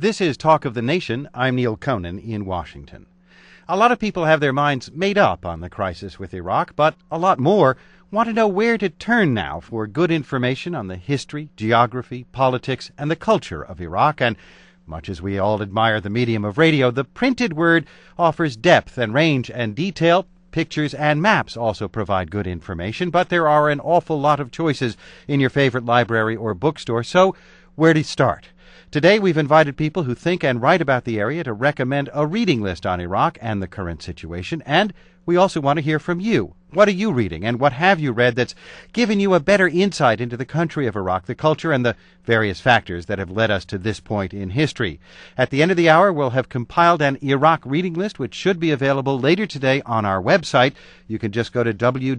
This is Talk of the Nation. I'm Neil Conan in Washington. A lot of people have their minds made up on the crisis with Iraq, but a lot more want to know where to turn now for good information on the history, geography, politics, and the culture of Iraq. And much as we all admire the medium of radio, the printed word offers depth and range and detail. Pictures and maps also provide good information, but there are an awful lot of choices in your favorite library or bookstore, so where to start? Today we've invited people who think and write about the area to recommend a reading list on Iraq and the current situation, and we also want to hear from you. What are you reading, and what have you read that's given you a better insight into the country of Iraq, the culture, and the various factors that have led us to this point in history? At the end of the hour, we'll have compiled an Iraq reading list, which should be available later today on our website. You can just go to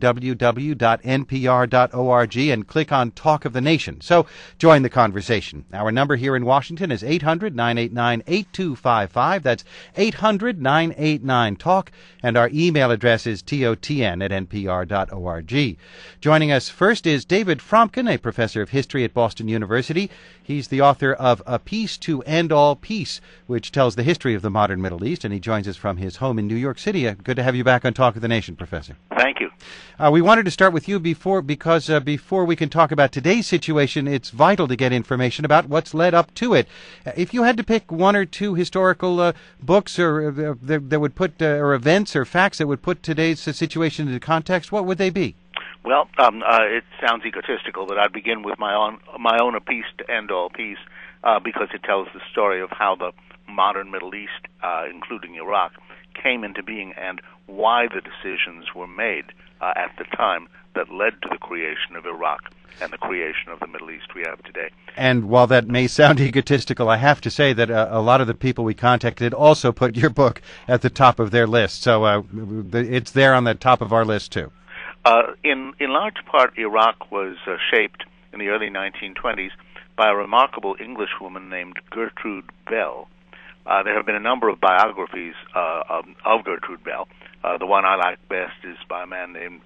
www.npr.org and click on Talk of the Nation. So join the conversation. Our number here in Washington is 800-989-8255. That's 800-989-TALK. And our email address is totn@npr.org. Joining us first is David Fromkin, a professor of history at Boston University. He's the author of A Peace to End All Peace, which tells the history of the modern Middle East, and he joins us from his home in New York City. Good to have you back on Talk of the Nation, Professor. Thank you. We wanted to start with you before we can talk about today's situation, it's vital to get information about what's led up to it. If you had to pick one or two historical books or that would put or events or facts that would put today's situation into context, what would they be? Well, it sounds egotistical, but I'd begin with my own A Peace to End All Peace, because it tells the story of how the modern Middle East, including Iraq, came into being and why the decisions were made at the time that led to the creation of Iraq and the creation of the Middle East we have today. And while that may sound egotistical, I have to say that a lot of the people we contacted also put your book at the top of their list. So it's there on the top of our list, too. In large part, Iraq was shaped in the early 1920s by a remarkable Englishwoman named Gertrude Bell. There have been a number of biographies of Gertrude Bell. The one I like best is by a man named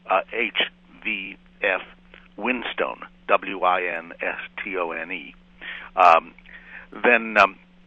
H.V.F. Winstone, W-I-N-S-T-O-N-E. Then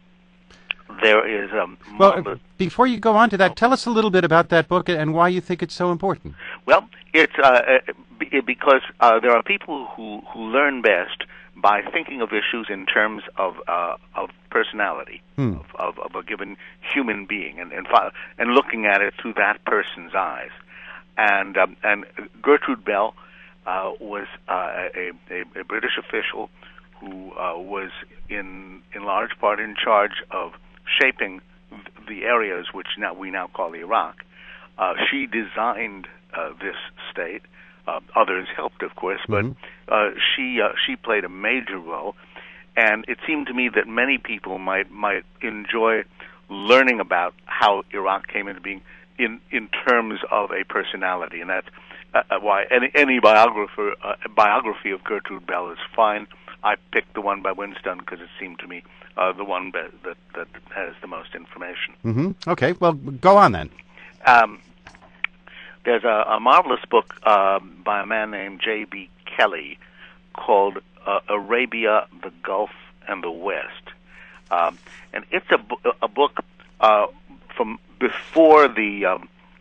there is... before you go on to that, tell us a little bit about that book and why you think it's so important. Well, it's because there are people who learn best by thinking of issues in terms of personality, of a given human being, and looking at it through that person's eyes. And Gertrude Bell was a British official who was in large part in charge of shaping the areas which we now call Iraq. She designed this state. Others helped, of course, but she played a major role. And it seemed to me that many people might enjoy learning about how Iraq came into being in terms of a personality, and that's why any biography of Gertrude Bell is fine. I picked the one by Winstone because it seemed to me the one that has the most information. Mm-hmm. Okay, well, go on then. There's a marvelous book by a man named J.B. Kelly called Arabia, the Gulf, and the West. And it's a book from before the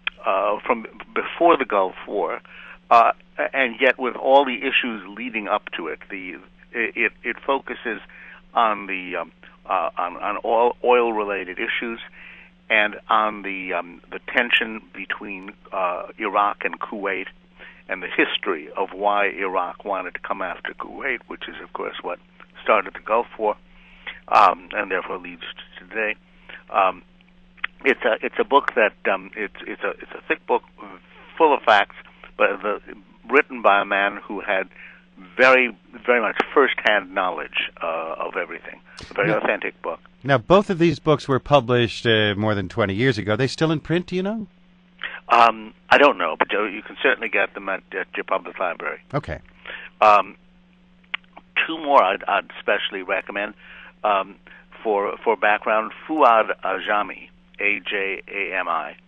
Gulf War, and yet with all the issues leading up to it. It focuses on on oil-related issues and on the tension between Iraq and Kuwait, and the history of why Iraq wanted to come after Kuwait, which is, of course, what started the Gulf War, and therefore leads to today. It's a book that it's a thick book full of facts, but written by a man who had very, very much first-hand knowledge of everything. A very authentic book. Now, both of these books were published more than 20 years ago. Are they still in print, do you know? I don't know, but you can certainly get them at your public library. Okay. Two more I'd especially recommend for background. Fuad Ajami, A-J-A-M-I,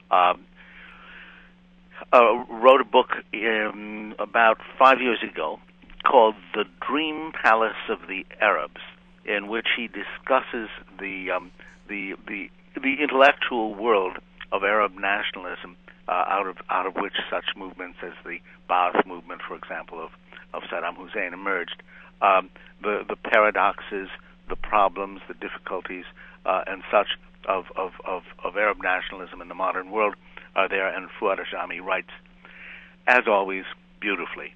wrote a book about 5 years ago called The Dream Palace of the Arabs, in which he discusses the intellectual world of Arab nationalism, out of which such movements as the Ba'ath movement, for example, of Saddam Hussein emerged. The paradoxes, the problems, the difficulties, and such of Arab nationalism in the modern world are there, and Fuad Ajami writes, as always, beautifully.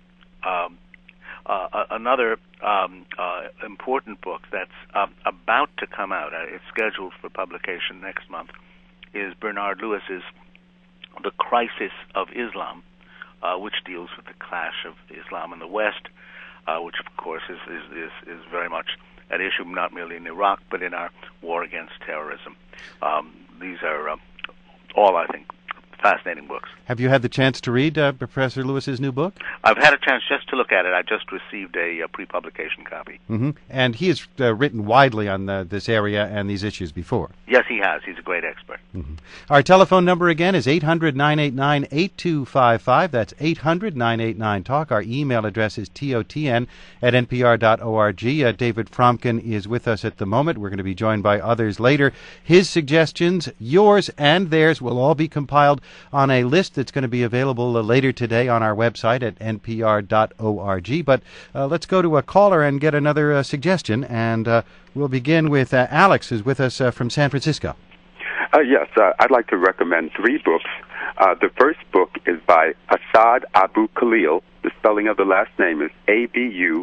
Another important book that's about to come out, it's scheduled for publication next month, is Bernard Lewis's The Crisis of Islam, which deals with the clash of Islam in the West, which of course is very much at issue not merely in Iraq but in our war against terrorism. These are all, I think, fascinating books. Have you had the chance to read Professor Lewis's new book? I've had a chance just to look at it. I just received a pre-publication copy. Mm-hmm. And he has written widely on this area and these issues before. Yes, he has. He's a great expert. Mm-hmm. Our telephone number again is 800-989-8255. That's 800-989-TALK. Our email address is totn@npr.org. David Fromkin is with us at the moment. We're going to be joined by others later. His suggestions, yours and theirs, will all be compiled on a list that's going to be available later today on our website at npr.org. But let's go to a caller and get another suggestion, and we'll begin with Alex, who's with us from San Francisco. Yes, I'd like to recommend 3 books. The first book is by Asad Abu Khalil. The spelling of the last name is Abukhalil,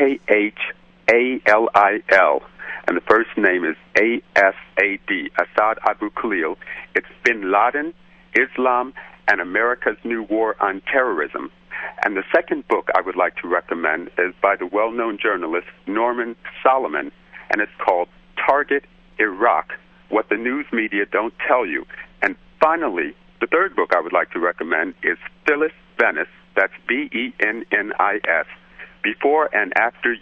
and the first name is Asad, Asad Abu Khalil. It's Bin Laden, Islam, and America's New War on Terrorism. And the second book I would like to recommend is by the well-known journalist Norman Solomon, and it's called Target Iraq, What the News Media Don't Tell You. And finally, the third book I would like to recommend is Phyllis Bennis, that's Bennis, Before and After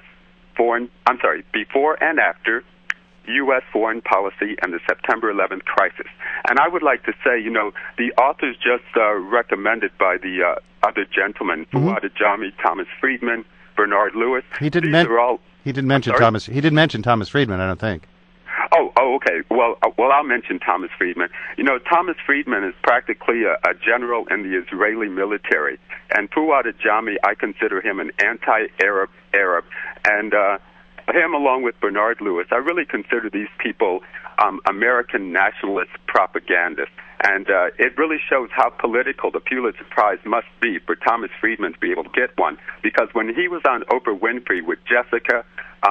U.S. Foreign Policy and the September 11th Crisis. And I would like to say, the authors just recommended by the other gentlemen, Fuad Ajami, Thomas Friedman, Bernard Lewis. He didn't mention Thomas Friedman, I don't think. Oh, okay. Well, I'll mention Thomas Friedman. Thomas Friedman is practically a general in the Israeli military, and Fuad Ajami, I consider him an anti-Arab, and him along with Bernard Lewis, I really consider these people American nationalist propagandists. And it really shows how political the Pulitzer Prize must be for Thomas Friedman to be able to get one. Because when he was on Oprah Winfrey with Jessica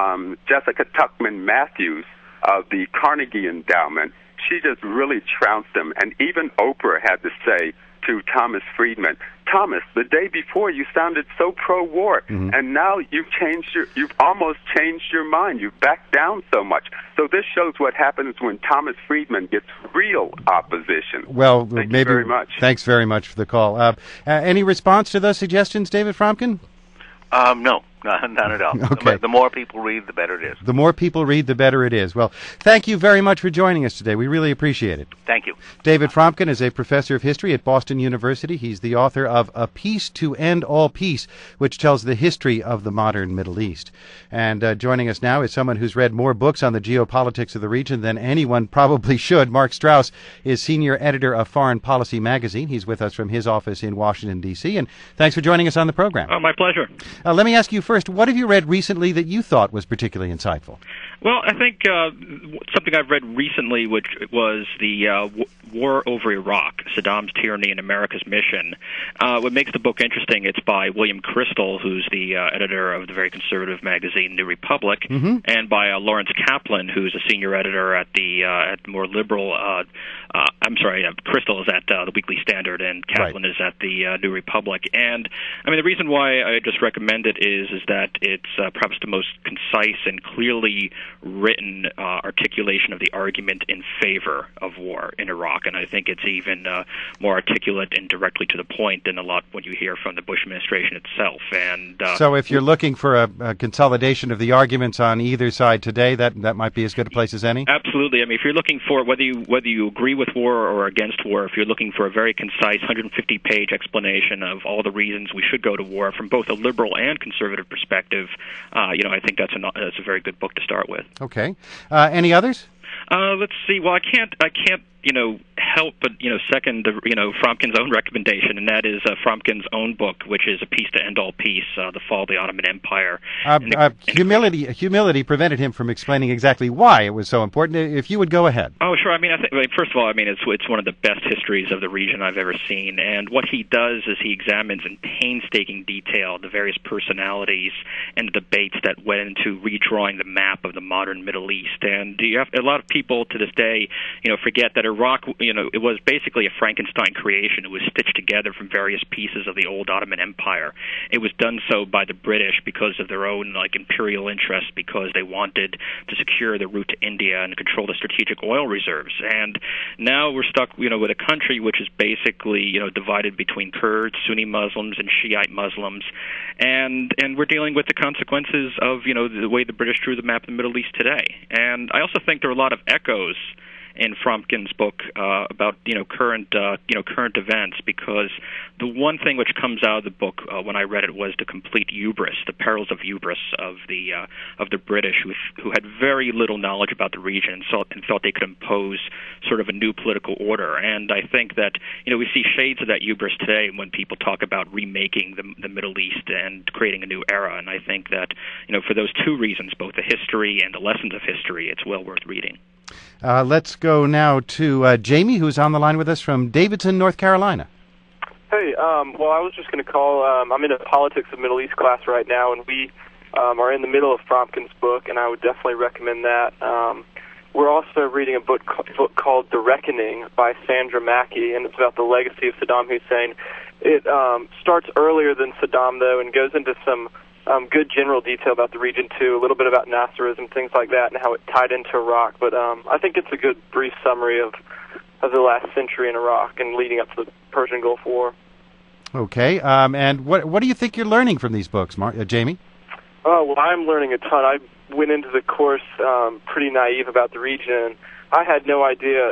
Tuckman Matthews of the Carnegie Endowment, she just really trounced him. And even Oprah had to say to Thomas Friedman, Thomas, the day before you sounded so pro-war, and now you've almost changed your mind. You've backed down so much. So this shows what happens when Thomas Friedman gets real opposition. Well, Thank you very much. Thanks very much for the call. Any response to those suggestions, David Fromkin? No, not at all. Okay. The more people read, the better it is. The more people read, the better it is. Well, thank you very much for joining us today. We really appreciate it. Thank you. David Fromkin is a professor of history at Boston University. He's the author of A Peace to End All Peace, which tells the history of the modern Middle East. And joining us now is someone who's read more books on the geopolitics of the region than anyone probably should. Mark Strauss is senior editor of Foreign Policy magazine. He's with us from his office in Washington, D.C. And thanks for joining us on the program. Oh, my pleasure. Let me ask you first, what have you read recently that you thought was particularly insightful? Well, I think something I've read recently, which was the War over Iraq, Saddam's Tyranny and America's Mission. What makes the book interesting, it's by William Kristol, who's the editor of the very conservative magazine New Republic, and by Lawrence Kaplan, who's a senior editor at the more liberal, Kristol is at the Weekly Standard, and Kaplan is at the New Republic. And, I mean, the reason why I just recommend it is that it's perhaps the most concise and clearly written articulation of the argument in favor of war in Iraq, and I think it's even more articulate and directly to the point than a lot what you hear from the Bush administration itself. And so if you're looking for a consolidation of the arguments on either side today, that might be as good a place as any? Absolutely. I mean, if you're looking for whether you agree with war war or against war, if you're looking for a very concise 150-page explanation of all the reasons we should go to war from both a liberal and conservative perspective, I think that's a very good book to start with. Okay. Any others? Let's see. Well, I can't help but second Fromkin's own recommendation, and that is Fromkin's own book, which is A Peace to End All Peace: The Fall of the Ottoman Empire. Humility prevented him from explaining exactly why it was so important. If you would go ahead. Oh, sure. I think first of all, it's one of the best histories of the region I've ever seen, and what he does is he examines in painstaking detail the various personalities and the debates that went into redrawing the map of the modern Middle East. And a lot of people to this day, forget that Iraq, it was basically a Frankenstein creation. It was stitched together from various pieces of the old Ottoman Empire. It was done so by the British because of their own imperial interests, because they wanted to secure the route to India and control the strategic oil reserves. And now we're stuck, with a country which is basically, divided between Kurds, Sunni Muslims, and Shiite Muslims, and we're dealing with the consequences of, the way the British drew the map of the Middle East today. And I also think there are a lot of echoes in Fromkin's book about current events, because the one thing which comes out of the book when I read it was the complete hubris, the perils of hubris of the British, who had very little knowledge about the region and thought they could impose sort of a new political order. And I think that we see shades of that hubris today when people talk about remaking the Middle East and creating a new era. And I think that for those two reasons, both the history and the lessons of history, it's well worth reading. Let's go now to Jamie, who's on the line with us from Davidson, North Carolina. Hey, well, I was just going to call. I'm in a politics of Middle East class right now, and we are in the middle of Fromkin's book, and I would definitely recommend that. We're also reading a book called The Reckoning by Sandra Mackey, and it's about the legacy of Saddam Hussein. It starts earlier than Saddam, though, and goes into some good general detail about the region, too, a little bit about Nasserism, things like that, and how it tied into Iraq. But I think it's a good brief summary of the last century in Iraq and leading up to the Persian Gulf War. Okay, and what do you think you're learning from these books, Jamie? Well, I'm learning a ton. I went into the course pretty naive about the region. I had no idea,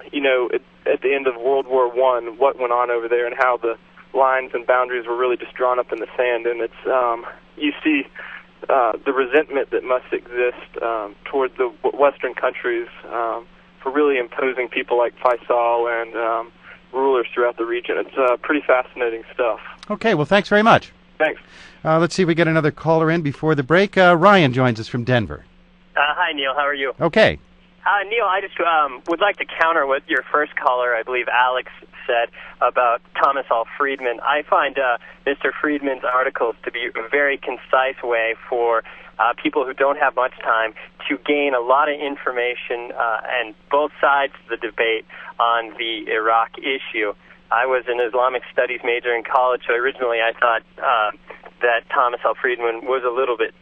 at the end of World War I, what went on over there and how the lines and boundaries were really just drawn up in the sand. And it's you see the resentment that must exist toward the Western countries for really imposing people like Faisal and rulers throughout the region. It's pretty fascinating stuff. Okay, well, thanks very much. Thanks. Let's see if we get another caller in before the break. Ryan joins us from Denver. Hi, Neil. How are you? Okay. Neil, I just would like to counter what your first caller, I believe Alex, said about Thomas L. Friedman. I find Mr. Friedman's articles to be a very concise way for people who don't have much time to gain a lot of information and both sides of the debate on the Iraq issue. I was an Islamic studies major in college, so originally I thought that Thomas L. Friedman was a little bit,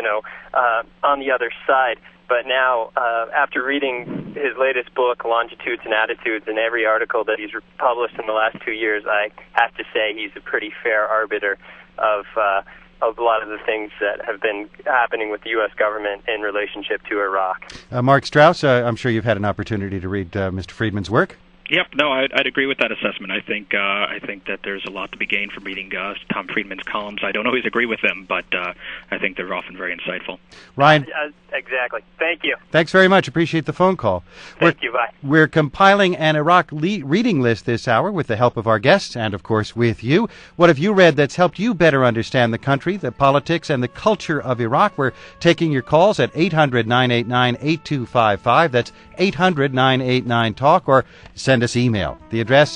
on the other side. But now, after reading his latest book, Longitudes and Attitudes, and every article that he's published in the last 2 years, I have to say he's a pretty fair arbiter of a lot of the things that have been happening with the U.S. government in relationship to Iraq. Mark Strauss, I'm sure you've had an opportunity to read Mr. Friedman's work. Yep, no, I'd agree with that assessment. I think that there's a lot to be gained from reading Tom Friedman's columns. I don't always agree with them, but I think they're often very insightful. Ryan? Exactly. Thank you. Thanks very much. Appreciate the phone call. Thank you. Bye. We're compiling an Iraq reading list this hour with the help of our guests and, of course, with you. What have you read that's helped you better understand the country, the politics, and the culture of Iraq? We're taking your calls at 800-989-8255. That's 800-989-TALK, or send us email. The address,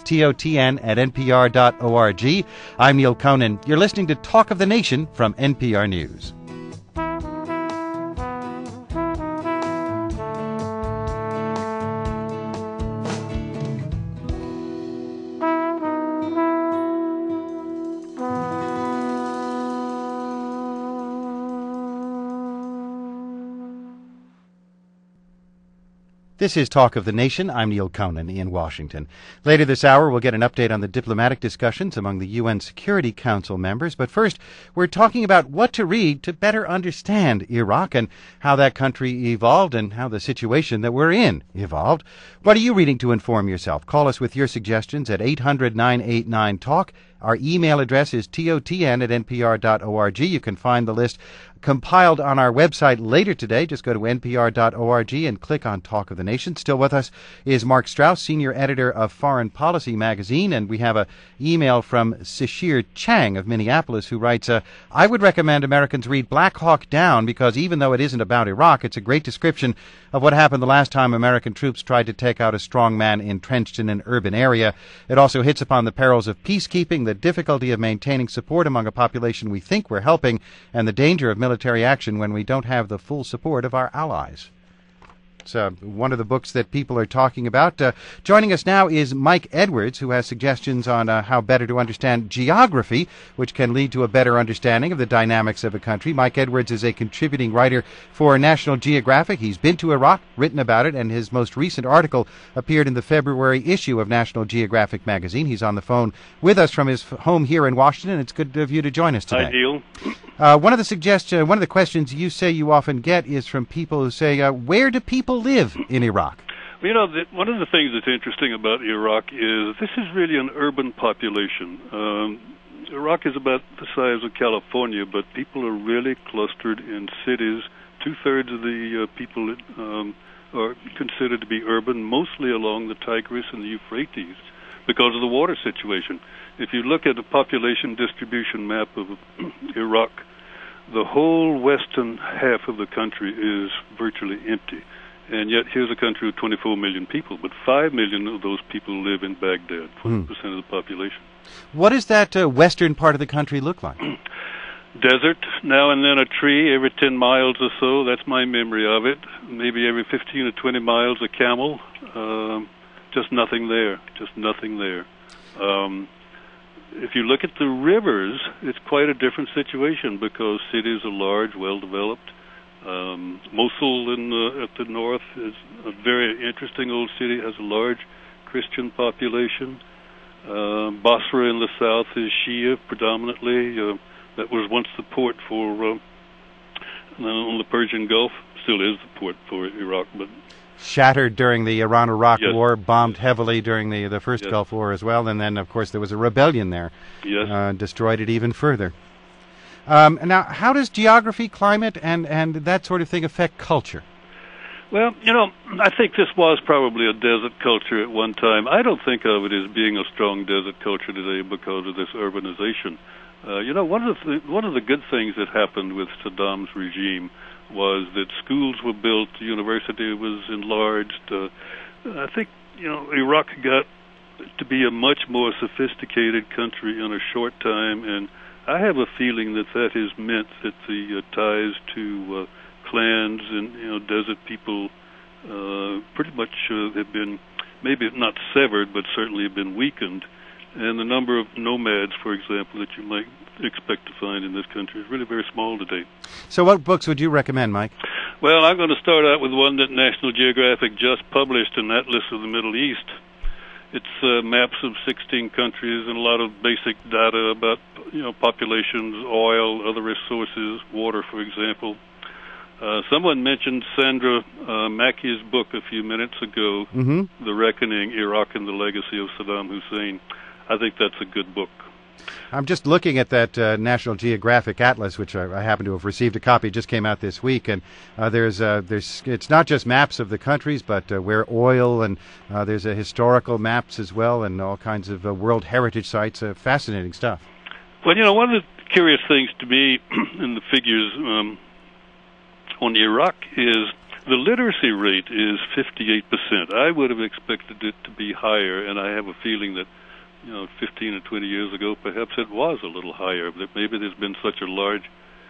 totn@npr.org. I'm Neil Conan. You're listening to Talk of the Nation from NPR News. This is Talk of the Nation. I'm Neil Conan in Washington. Later this hour, we'll get an update on the diplomatic discussions among the UN Security Council members. But first, we're talking about what to read to better understand Iraq and how that country evolved and how the situation that we're in evolved. What are you reading to inform yourself? Call us with your suggestions at 800-989-TALK. Our email address is totn@npr.org. You can find the list compiled on our website later today. Just go to npr.org and click on Talk of the Nation. Still with us is Mark Strauss, senior editor of Foreign Policy magazine, and we have an email from Sashir Chang of Minneapolis who writes, I would recommend Americans read Black Hawk Down because even though it isn't about Iraq, it's a great description of what happened the last time American troops tried to take out a strong man entrenched in an urban area. It also hits upon the perils of peacekeeping, the difficulty of maintaining support among a population we think we're helping, and the danger of military action when we don't have the full support of our allies. It's one of the books that people are talking about. Joining us now is Mike Edwards, who has suggestions on how better to understand geography, which can lead to a better understanding of the dynamics of a country. Mike Edwards is a contributing writer for National Geographic. He's been to Iraq, written about it, and his most recent article appeared in the February issue of National Geographic magazine. He's on the phone with us from his home here in Washington. It's good of you to join us today. Hi, Neil. One of the questions you say you often get is from people who say, where do people live in Iraq? Well, you know, one of the things that's interesting about Iraq is this is really an urban population. Iraq is about the size of California, but people are really clustered in cities. Two-thirds of the people are considered to be urban, mostly along the Tigris and the Euphrates because of the water situation. If you look at the population distribution map of Iraq, the whole western half of the country is virtually empty. And yet here's a country with 24 million people, but 5 million of those people live in Baghdad, 20% of the population. What does that western part of the country look like? Desert, now and then a tree every 10 miles or so. That's my memory of it. Maybe every 15 or 20 miles a camel. Just nothing there. Just nothing there. If you look at the rivers, it's quite a different situation because cities are large, well-developed. Mosul at the north is a very interesting old city, has a large Christian population. Basra in the south is Shia predominantly. That was once the port for on the Persian Gulf, still is the port for Iraq, but shattered during the Iran-Iraq Yes. War, bombed heavily during the first Yes. Gulf War as well, and then, of course, there was a rebellion there. Yes. Destroyed it even further. Now, how does geography, climate, and that sort of thing affect culture? Well, you know, I think this was probably a desert culture at one time. I don't think of it as being a strong desert culture today because of this urbanization. You know, one of the good things that happened with Saddam's regime was that schools were built, the university was enlarged. I think, you know, Iraq got to be a much more sophisticated country in a short time, and I have a feeling that has meant that the ties to clans and, you know, desert people pretty much have been maybe not severed, but certainly have been weakened. And the number of nomads, for example, that you might expect to find in this country is really very small today. So what books would you recommend, Mike? Well, I'm going to start out with one that National Geographic just published, an Atlas of the Middle East. It's maps of 16 countries and a lot of basic data about, you know, populations, oil, other resources, water, for example. Someone mentioned Sandra Mackey's book a few minutes ago, The Reckoning, Iraq and the Legacy of Saddam Hussein. I think that's a good book. I'm just looking at that National Geographic Atlas, which I happen to have received a copy. It just came out this week, and there's it's not just maps of the countries, but where oil, and there's historical maps as well, and all kinds of World Heritage sites. Fascinating stuff. Well, you know, one of the curious things to me in the figures on Iraq is the literacy rate is 58%. I would have expected it to be higher, and I have a feeling that, you know, 15 or 20 years ago, perhaps it was a little higher. That maybe there's been such a large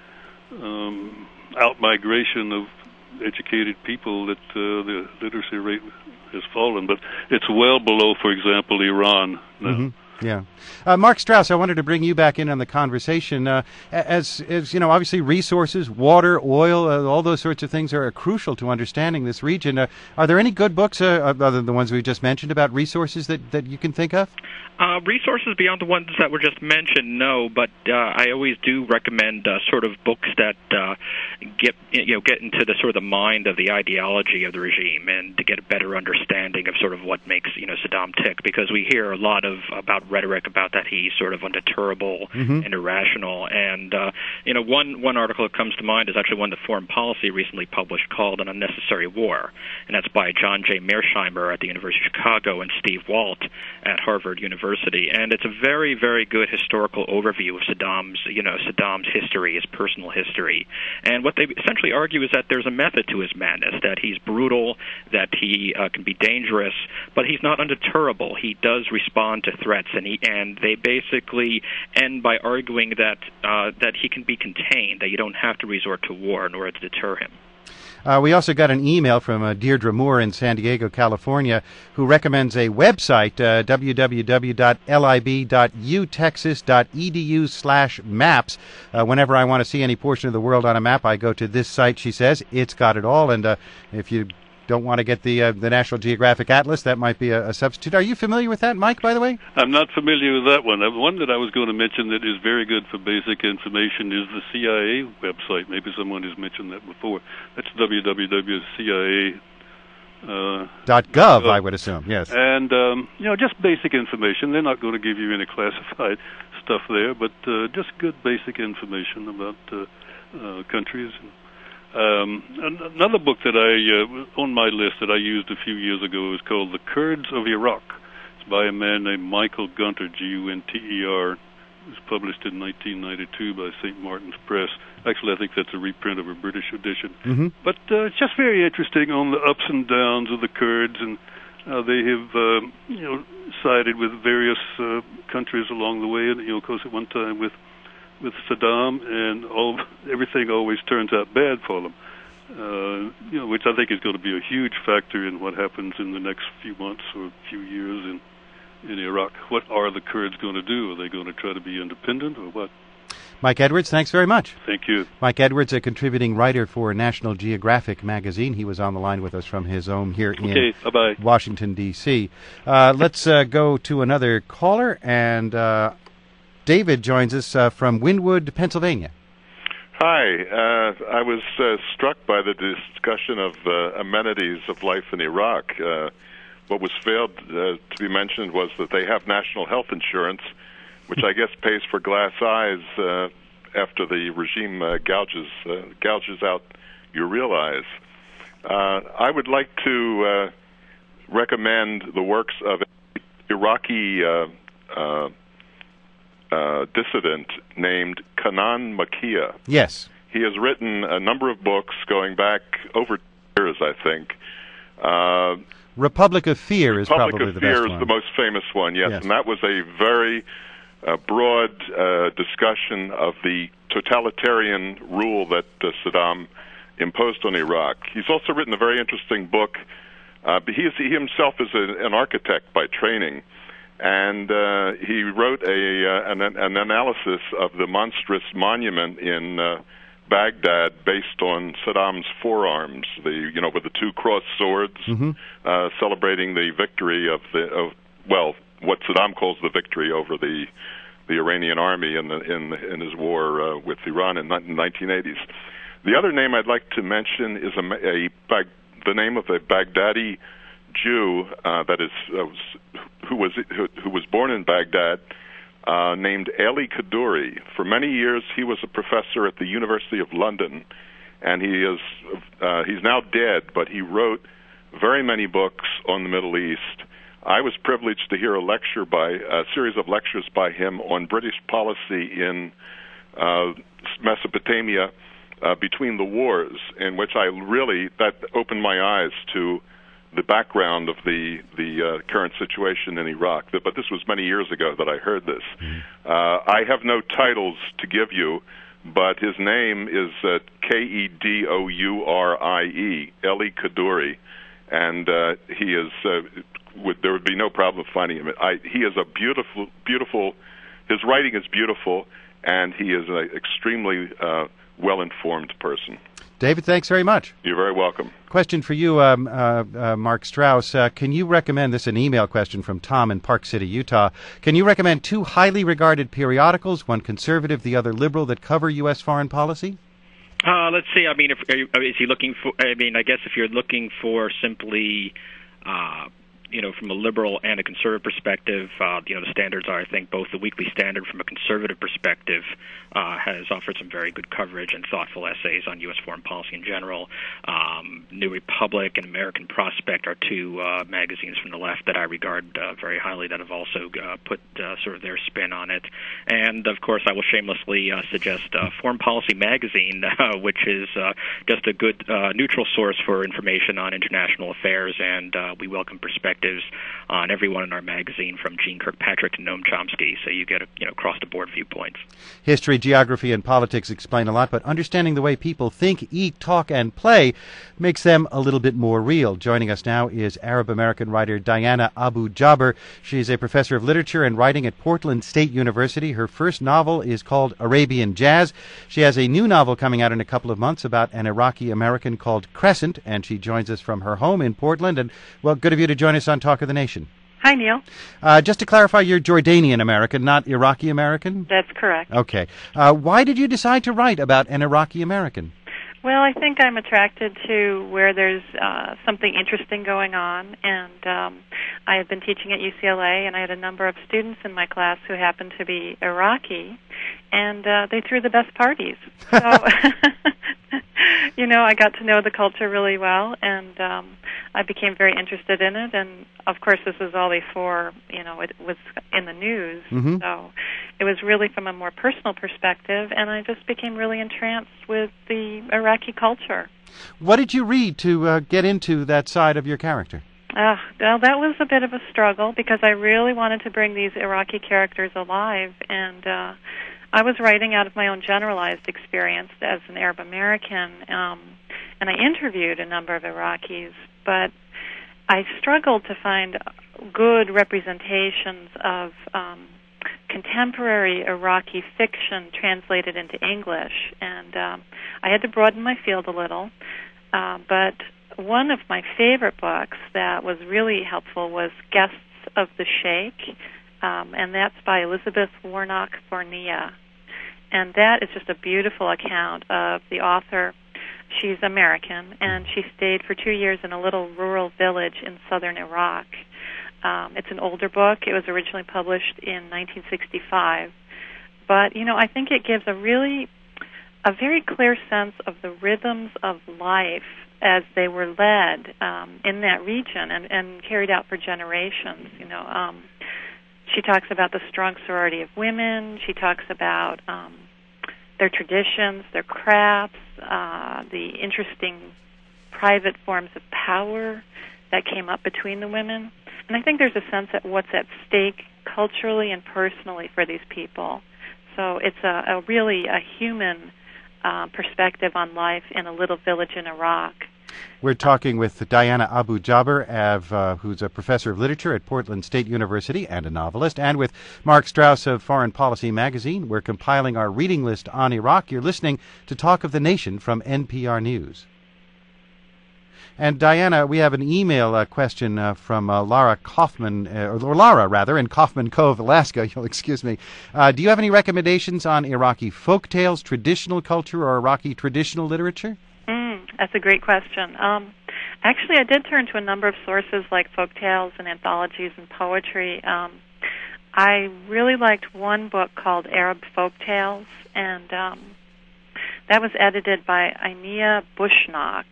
out-migration of educated people that the literacy rate has fallen. But it's well below, for example, Iran. Now, Yeah. Mark Strauss, I wanted to bring you back in on the conversation. As you know, obviously resources, water, oil, all those sorts of things are crucial to understanding this region. Are there any good books, other than the ones we just mentioned, about resources that you can think of? Resources beyond the ones that were just mentioned, no, but I always do recommend sort of books that get into the sort of the mind of the ideology of the regime and to get a better understanding of sort of what makes Saddam tick, because we hear a lot about rhetoric about that he's sort of undeterrable and irrational, and one article that comes to mind is actually one that Foreign Policy recently published called An Unnecessary War, and that's by John J. Mearsheimer at the University of Chicago and Steve Walt at Harvard University, and it's a very, very good historical overview of Saddam's history, his personal history, and what they essentially argue is that there's a method to his madness, that he's brutal, that he can be dangerous, but he's not undeterrable. He does respond to threats, and they basically end by arguing that he can be contained, that you don't have to resort to war in order to deter him. We also got an email from Deirdre Moore in San Diego, California, who recommends a website, www.lib.utexas.edu/maps. Whenever I want to see any portion of the world on a map, I go to this site, she says. It's got it all, and if you don't want to get the National Geographic Atlas, that might be a substitute. Are you familiar with that, Mike, by the way? I'm not familiar with that one. One that I was going to mention that is very good for basic information is the CIA website. Maybe someone has mentioned that before. That's www.cia.gov, I would assume, yes. And, just basic information. They're not going to give you any classified stuff there, but just good basic information about countries. Another book that on my list that I used a few years ago is called The Kurds of Iraq. It's by a man named Michael Gunter, Gunter. It was published in 1992 by St. Martin's Press. Actually, I think that's a reprint of a British edition. Mm-hmm. But it's just very interesting on the ups and downs of the Kurds, and they have sided with various countries along the way. And of course, at one time with Saddam, and everything always turns out bad for them. Which I think is going to be a huge factor in what happens in the next few months or few years in Iraq. What are the Kurds going to do? Are they going to try to be independent or what? Mike Edwards, thanks very much. Thank you. Mike Edwards, a contributing writer for National Geographic magazine. He was on the line with us from his home here in Washington, D.C. Let's go to another caller, and David joins us from Wynwood, Pennsylvania. Hi. I was struck by the discussion of amenities of life in Iraq. What was failed to be mentioned was that they have national health insurance, which I guess pays for glass eyes after the regime gouges out your real eyes. I would like to recommend the works of an Iraqi dissident named Kanan Makia. Yes. He has written a number of books going back over years, I think. Republic of Fear is probably the best one. Republic of Fear is the most famous one, yes. And that was a very broad discussion of the totalitarian rule that Saddam imposed on Iraq. He's also written a very interesting book. He himself is an architect by training, and he wrote an analysis of the monstrous monument in Baghdad based on Saddam's forearms, with the two crossed swords, celebrating the victory of what Saddam calls the victory over the Iranian army in his war with Iran in the 1980s. The other name I'd like to mention is the name of a Baghdadi Jew who was born in Baghdad, named Ali Kaduri. For many years, he was a professor at the University of London, and he's now dead, but he wrote very many books on the Middle East. I was privileged to hear a series of lectures by him on British policy in Mesopotamia between the wars, in which that opened my eyes to the background of the current situation in Iraq. But this was many years ago that I heard this. I have no titles to give you, but his name is Kedouri, Eli Kaduri, and he is there would be no problem finding him. He is a beautiful. His writing is beautiful, and he is an extremely well-informed person. David, thanks very much. You're very welcome. Question for you, Mark Strauss. Can you recommend, this is an email question from Tom in Park City, Utah, can you recommend 2 highly regarded periodicals, one conservative, the other liberal, that cover U.S. foreign policy? Let's see. I mean, is he looking for? I mean, I guess if you're looking for simply, from a liberal and a conservative perspective, the standards are, I think, both the Weekly Standard from a conservative perspective has offered some very good coverage and thoughtful essays on U.S. foreign policy in general. New Republic and American Prospect are 2 magazines from the left that I regard very highly that have also put sort of their spin on it. And, of course, I will shamelessly suggest Foreign Policy Magazine, which is just a good neutral source for information on international affairs, and we welcome perspectives on everyone in our magazine, from Jeane Kirkpatrick to Noam Chomsky, so you get across-the-board viewpoints. History, geography, and politics explain a lot, but understanding the way people think, eat, talk, and play makes them a little bit more real. Joining us now is Arab-American writer Diana Abu Jaber. She is a professor of literature and writing at Portland State University. Her first novel is called Arabian Jazz. She has a new novel coming out in a couple of months about an Iraqi-American called Crescent, and she joins us from her home in Portland. And, well, good of you to join us on Talk of the Nation. Hi, Neil. Just to clarify, you're Jordanian-American, not Iraqi-American? That's correct. Okay. Why did you decide to write about an Iraqi-American? Well, I think I'm attracted to where there's something interesting going on, and I had been teaching at UCLA, and I had a number of students in my class who happened to be Iraqi, and they threw the best parties. So, I got to know the culture really well, and I became very interested in it, and of course this was all before, it was in the news, so it was really from a more personal perspective, and I just became really entranced with the Iraqi culture. What did you read to get into that side of your character? Well, that was a bit of a struggle, because I really wanted to bring these Iraqi characters alive, and I was writing out of my own generalized experience as an Arab American, and I interviewed a number of Iraqis, but I struggled to find good representations of contemporary Iraqi fiction translated into English, and I had to broaden my field a little, but one of my favorite books that was really helpful was Guests of the Sheikh, and that's by Elizabeth Warnock Thornia. And that is just a beautiful account of the author. She's American, and she stayed for 2 years in a little rural village in southern Iraq. It's an older book. It was originally published in 1965. But, I think it gives a very clear sense of the rhythms of life as they were led in that region and carried out for generations. She talks about the strong sorority of women. She talks about their traditions, their crafts, the interesting private forms of power that came up between the women. And I think there's a sense of what's at stake culturally and personally for these people. So it's really a human perspective on life in a little village in Iraq. We're talking with Diana Abu Jaber, who's a professor of literature at Portland State University and a novelist, and with Mark Strauss of Foreign Policy Magazine. We're compiling our reading list on Iraq. You're listening to Talk of the Nation from NPR News. And Diana, we have an email question from Lara Kaufman, or Lara rather, in Kaufman Cove, Alaska. You'll excuse me. Do you have any recommendations on Iraqi folk tales, traditional culture, or Iraqi traditional literature? That's a great question. Actually, I did turn to a number of sources like folktales and anthologies and poetry. I really liked one book called Arab Folktales, and that was edited by Ainia Bushnaq,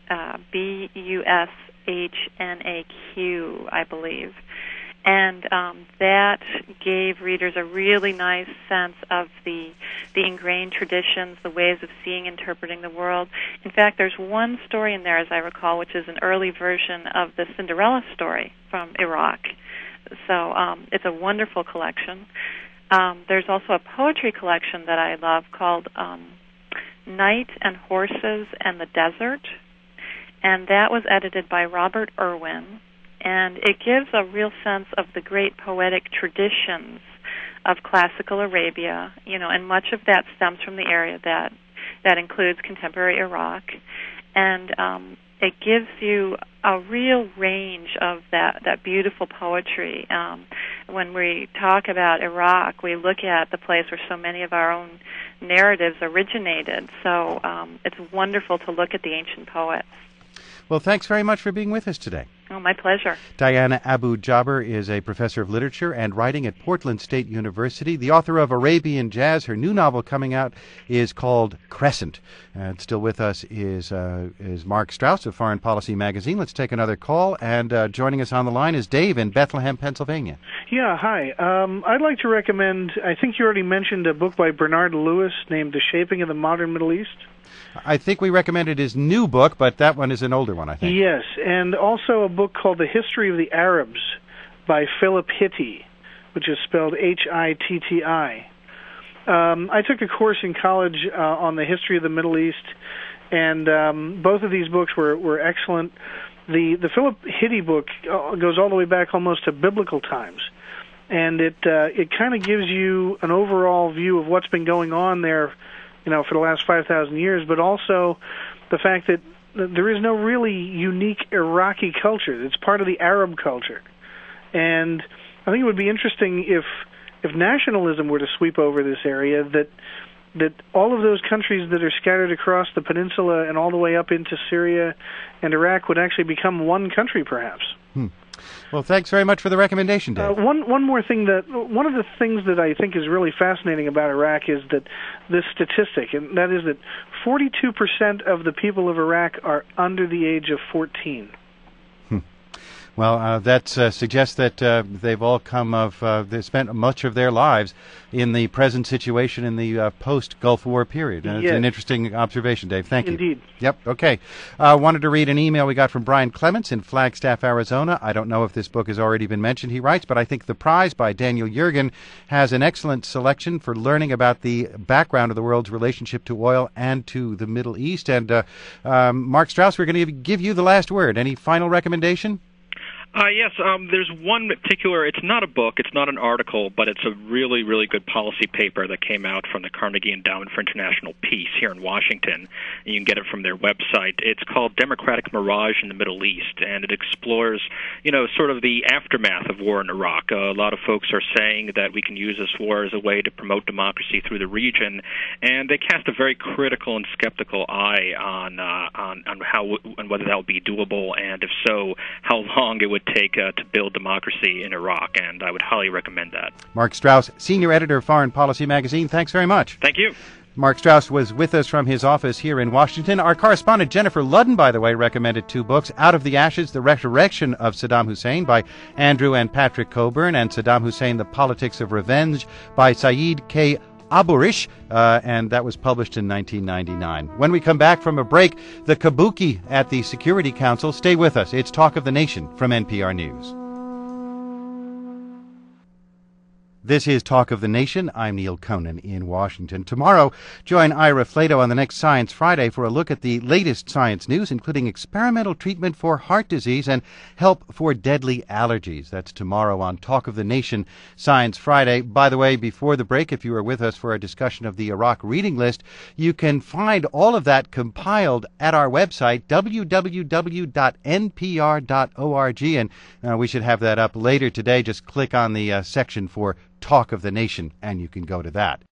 Bushnaq, I believe. And that gave readers a really nice sense of the ingrained traditions, the ways of seeing, interpreting the world. In fact, there's one story in there, as I recall, which is an early version of the Cinderella story from Iraq. So it's a wonderful collection. There's also a poetry collection that I love called Night and Horses and the Desert, and that was edited by Robert Irwin. and it gives a real sense of the great poetic traditions of classical Arabia, and much of that stems from the area that includes contemporary Iraq, and it gives you a real range of that beautiful poetry. When we talk about Iraq, we look at the place where so many of our own narratives originated, so it's wonderful to look at the ancient poets. Well, thanks very much for being with us today. Oh, my pleasure. Diana Abu-Jaber is a professor of literature and writing at Portland State University, the author of Arabian Jazz. Her new novel coming out is called Crescent. And still with us is Mark Strauss of Foreign Policy Magazine. Let's take another call. And joining us on the line is Dave in Bethlehem, Pennsylvania. Yeah, hi. I'd like to recommend, I think you already mentioned a book by Bernard Lewis named The Shaping of the Modern Middle East. I think we recommended his new book, but that one is an older one, I think. Yes, and also a book called The History of the Arabs by Philip Hitti, which is spelled Hitti. I took a course in college on the history of the Middle East, and both of these books were excellent. The Philip Hitti book goes all the way back almost to biblical times, and it kind of gives you an overall view of what's been going on there, for the last 5,000 years, but also the fact that there is no really unique Iraqi culture. It's part of the Arab culture. And I think it would be interesting if nationalism were to sweep over this area, that all of those countries that are scattered across the peninsula and all the way up into Syria and Iraq would actually become one country, perhaps. Well, thanks very much for the recommendation, Dave. One more thing, one of the things that I think is really fascinating about Iraq is that this statistic, and that is that 42% of the people of Iraq are under the age of 14. Well, that suggests that they've all they spent much of their lives in the present situation in the post-Gulf War period. Yes. It's an interesting observation, Dave. Thank you. Indeed. Yep, okay. Wanted to read an email we got from Brian Clements in Flagstaff, Arizona. I don't know if this book has already been mentioned, he writes, but I think The Prize by Daniel Yergin has an excellent selection for learning about the background of the world's relationship to oil and to the Middle East. And Mark Strauss, we're going to give you the last word. Any final recommendation? Yes, there's one particular, it's not a book, it's not an article, but it's a really, really good policy paper that came out from the Carnegie Endowment for International Peace here in Washington, and you can get it from their website. It's called Democratic Mirage in the Middle East, and it explores, sort of the aftermath of war in Iraq. A lot of folks are saying that we can use this war as a way to promote democracy through the region, and they cast a very critical and skeptical eye on how and whether that would be doable, and if so, how long it would take to build democracy in Iraq, and I would highly recommend that. Mark Strauss, Senior Editor of Foreign Policy Magazine, thanks very much. Thank you. Mark Strauss was with us from his office here in Washington. Our correspondent Jennifer Ludden, by the way, recommended two books, Out of the Ashes, The Resurrection of Saddam Hussein by Andrew and Patrick Coburn, and Saddam Hussein, The Politics of Revenge by Saeed K. Aburish, and that was published in 1999. When we come back from a break, the kabuki at the Security Council. Stay with us. It's Talk of the Nation from NPR News. This is Talk of the Nation. I'm Neil Conan in Washington. Tomorrow, join Ira Flato on the next Science Friday for a look at the latest science news, including experimental treatment for heart disease and help for deadly allergies. That's tomorrow on Talk of the Nation Science Friday. By the way, before the break, if you were with us for a discussion of the Iraq reading list, you can find all of that compiled at our website, www.npr.org, and we should have that up later today. Just click on the section for Talk of the Nation, and you can go to that.